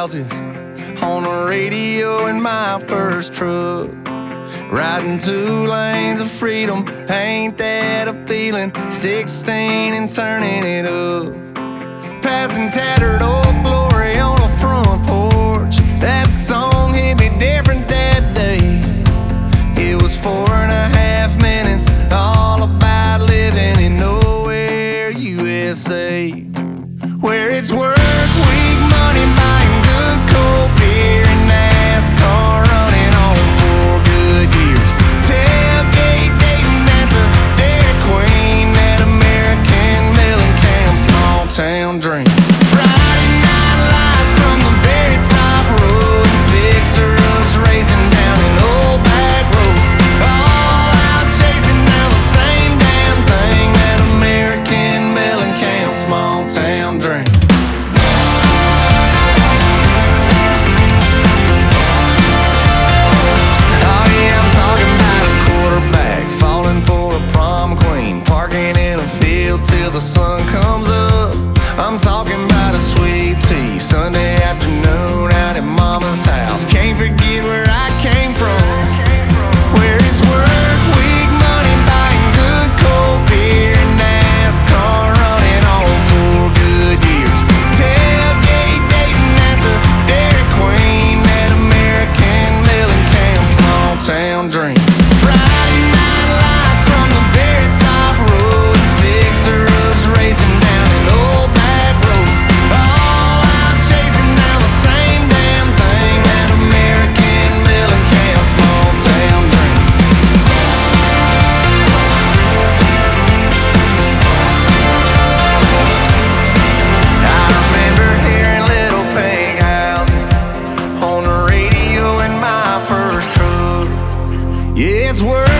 houses, on the radio in my first truck. Riding 2 lanes of freedom, ain't that a feeling? 16 and turning it up. Passing tattered old glory on a front porch. That song hit me different that day. It was 4.5 minutes, all about living in nowhere, USA. Where it's work week, money, buying good cold beer, and NASCAR running on 4 good years. Tailgate dating at the Dairy Queen, that American Mellencamp small town dream. Friday night lights from the very top road, fixer-ups racing down an old back road. All out chasing down the same damn thing, that American Mellencamp small town dream. Oh yeah, I'm talking about a quarterback falling for a prom queen, parking in a field till the sun comes up. I'm talking about a sweet tea Sunday afternoon out at mama's house. Can't forget where I came from, where it's work week, money, buying good cold beer, and NASCAR running on 4 good years. Tailgate dating at the Dairy Queen, that American Mellencamp small town dream. Friday night lights from the very top road, fixer-ups racing down an old back road. All out chasing down the same damn thing, that American Mellencamp small town dream. I remember hearing Little Pink Houses on the radio in my first truck. Yeah, it's work